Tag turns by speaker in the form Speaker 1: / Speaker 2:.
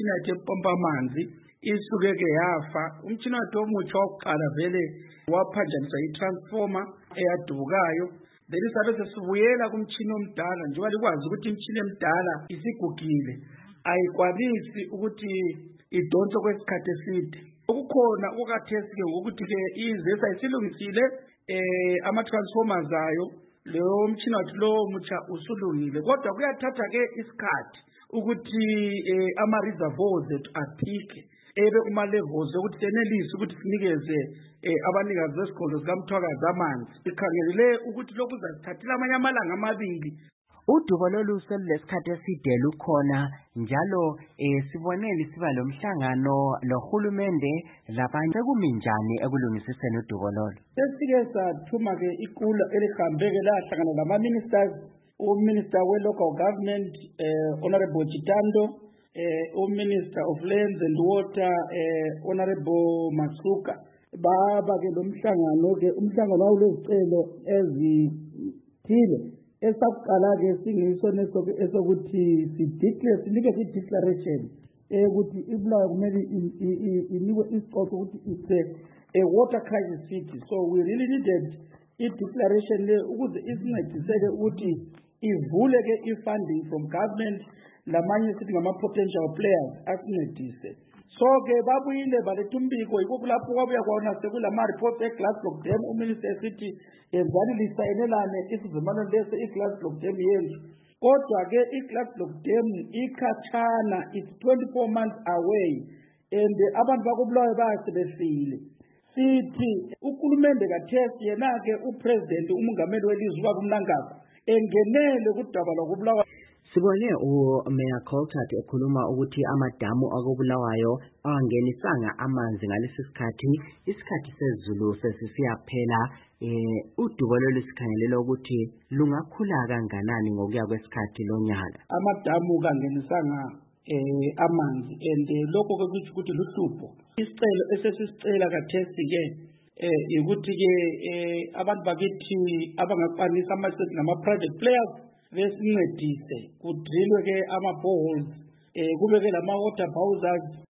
Speaker 1: imtshina yakhe epompa amanzi isuke ke yafa. Umtshina wakhe omutsha wokuqala vele waphanjaniswa itransformer eyadubukayo. Then sabe sesibuyela kumtshina omdala njengoba likwazi ukuthi imtshina emdala isigugile ayikwanisi ukuthi idonse kwesikhathi eside. Okukhona okukhathesi ke ukuthi ke izesa isilungisile ama-transformers ayo leyo mtshina wathi lo mutsha usulungile, kodwa kuyathatha ke isikhathi ukuthi ama-reservoirs ethu aphike ebe kuma-levels ukuthi senelise ukuthi sinikeze abanikazi besikolo sikamthwakazi amanzi. Sikhangelele ukuthi lokhu kuzasithathela amanye amalanga amabili.
Speaker 2: Udubo lolu selulesikhathi eside lukhona njalo sibonele siba lomhlangano lohulumende labanye. Sekumi njani ekulungisiseni udubo lolu?
Speaker 1: Sesike sathuma ke iqula elihambe ke lahlangana lama-ministers, uMinister we-Local Government Honorable Chitando, uMinister of Lands and Water Honorable Masuka. Baba ke lo mhlangano ke umhlangano wawulezicelo ezithile. Esakuqala ke singiso esokuthi sinike i-declaration ukuthi iBulawayo kumele inikwe isiqoqo ukuthi it's a water crisis city. So we really needed i-declaration le ukuze isincediseke ukuthi ivule ke i-funding from government lamanye sithi ngama-potential players asincedise. So ke babuyile baletha umbiko yikho lapho kwabuya kwaona sekulama-reports eGlassblock Dam. Uminister esithi yenzani lisayinelane isivumelwano lesi iGlassblock Dam yenzu, kodwa ke iGlassblock Dam ikhatshana, it's 24 months away and abantu bakoBulawayo bayasebefile. Sithi ukhulumende kathesi yena ke upresident umongameli welizwe ubaba uMnangagwa engenele kudaba lwakoBulawayo.
Speaker 2: Sibone uMayor Coulthard ekhuluma ukuthi amadamu akoBulawayo angenisanga amanzi ngalesi sikhathi, isikhathi sezulu sesiyaphela. Udubo lolu sikhangelela ukuthi lungakhula kanganani ngokuya kwesikhathi lonyaka.
Speaker 1: Amadamu kangenisanga amanzi and lokho ke kuthi ukuthi luhlupho. Isicelo esesisicela kathesi ke ukuthi ke abantu bakithi abangakwanisa ama-state nama-private players besincedise kudrilwe ke ama-boreholes kube ke lama-water bowsers